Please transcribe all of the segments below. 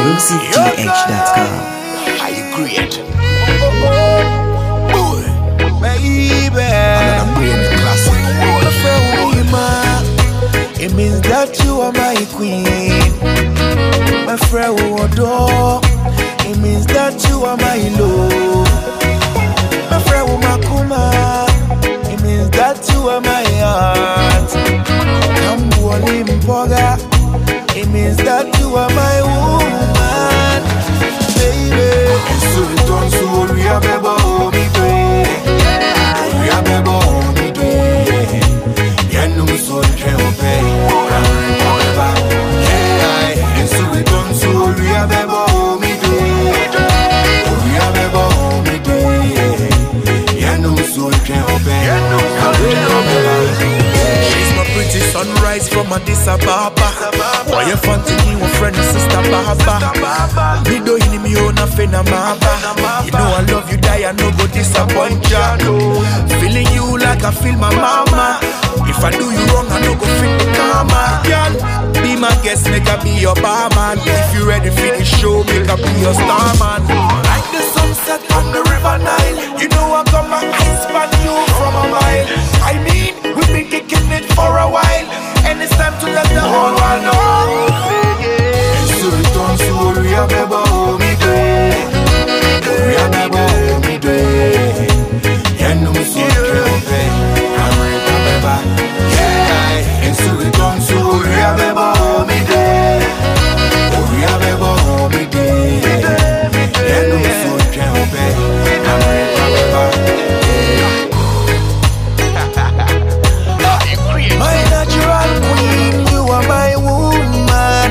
ExclusiveGH.com. Are you great? Baby, I'm playing the classic. it means that you are my queen. My friend who adore, it means that you are my love. My friend who makuma, it means that you are my heart. Kambuani mpoga, it means that you are my woman, baby. So return so we are beba me day. We are beba me day. Yenu so treo pay. Yeah, so return so we are beba me day. We are beba me day. Yenu so treo pay. She's my pretty sunrise from Addis Ababa. Why you fancy your friend and sister Baba? Me do in me own a fena maba. You know I love you, die I no go disappoint ya. Feeling you like I feel my mama. If I do you wrong, I no go feel the karma. Girl, be my guest, make I be your barman. If you ready for the show, make I be your starman. Like the sunset on the river Nile. You know I got my eyes on you from a mile. I mean, we've been kicking it for a while, and it's time to let the whole world know. So return so we are beba me day. We are beba me day. Yenu so treo pay. Yeah, and so return so we are beba me day. We are beba me day. Yenu so treo pay. My natural queen, you are my woman.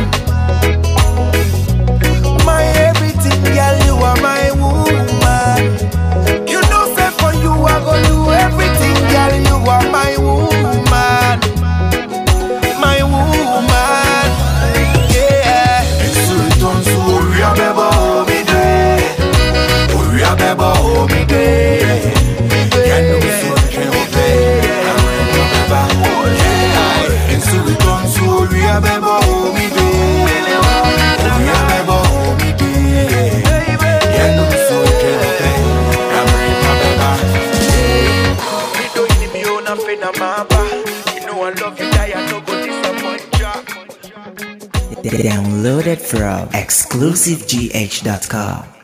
My everything, girl, you are my woman. You know, say for you, I go do everything, girl, you are my woman. My woman, yeah. And so return so we are beba me day. We are beba me day. Yenu so treo pay. And so we come so we are beba me day. We are beba me day. Yenu so treo pay. Me do in me own a fena maba. You know I love you, die I no go disappoint ya. Downloaded from ExclusiveGH.com.